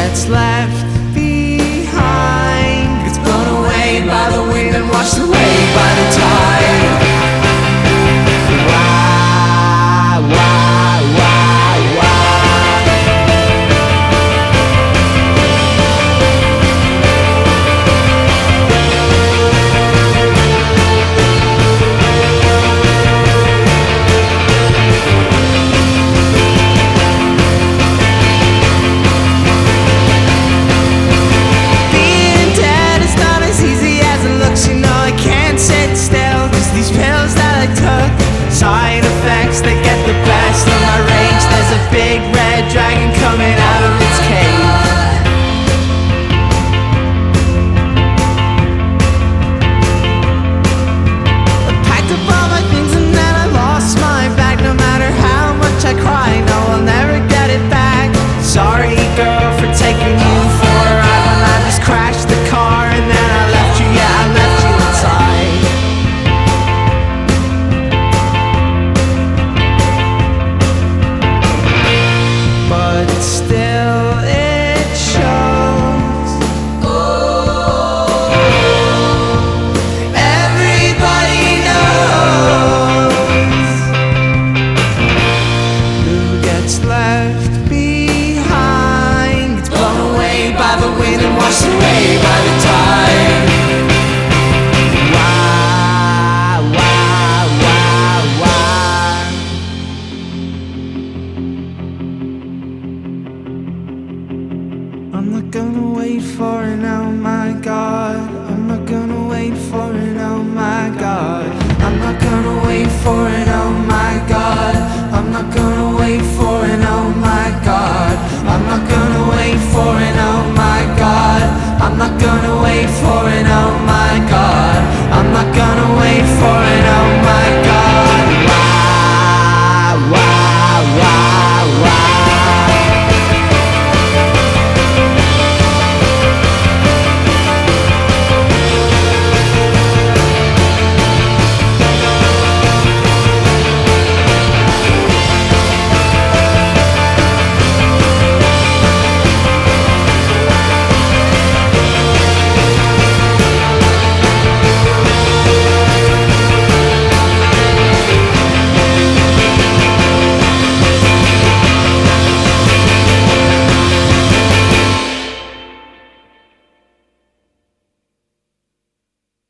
gets left behind gets blown away by the wind and washed away by the tide. Side effects that get the best of my rage. There's a big red dragon coming out of its cave. I packed up all my things and then I lost my bag. No matter how much I cry, no, I'll never get it back. Sorry girl for taking you for a ride when I just crashed the car and then I left you, yeah, I left you inside. Still it shows. Oh, everybody knows who gets left behind gets blown away by the wind and washed away by the tide. I'm not gonna wait for it, oh my God. I'm not gonna wait for it, oh my God. I'm not gonna wait for it, oh my God. I'm not gonna wait for it, oh my God.